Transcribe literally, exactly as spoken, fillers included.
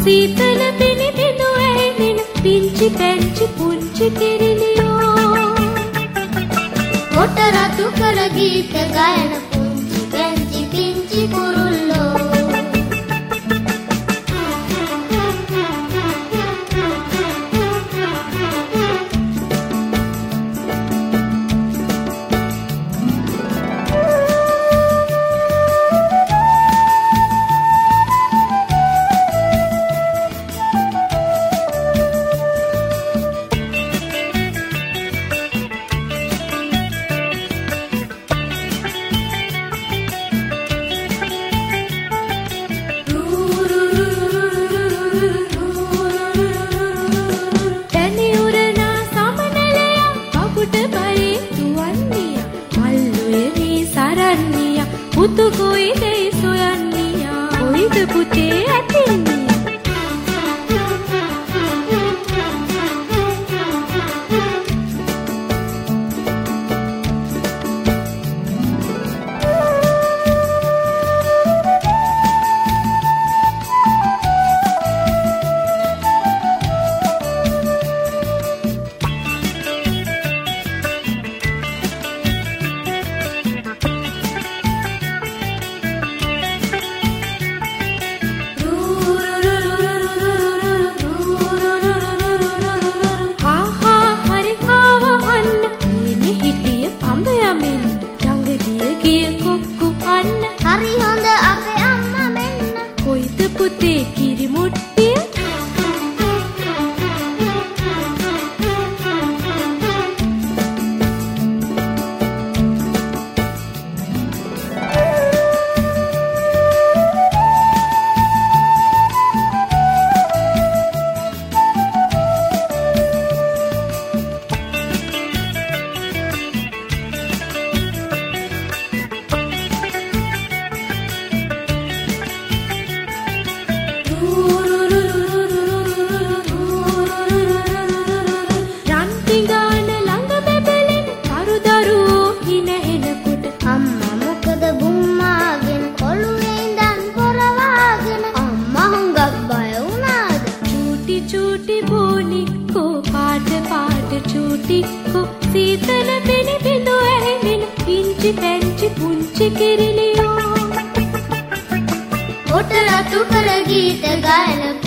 සීතල පිණි බිඳු ඇහෙන පිංචි පැංචි පුංචි කිරිලියෝ කොට රතු කර ගීත ගයන පුංචි පැංචි පිංචි කුරුල්ලෝ පුතු කොයිද සොයන්නියා කොයිද පුතේ ඇතින්නියා හරි හොඳ අපේ අම්මා මෙන්න කොයිද පුතේ කිරි මුට්ටිය චූටික්කෝ සීතල පිණි බිඳු ඇහෙන පිංචි පැංචි පුංචි කිරිලියෝ කොට රතු කර ගීත ගයන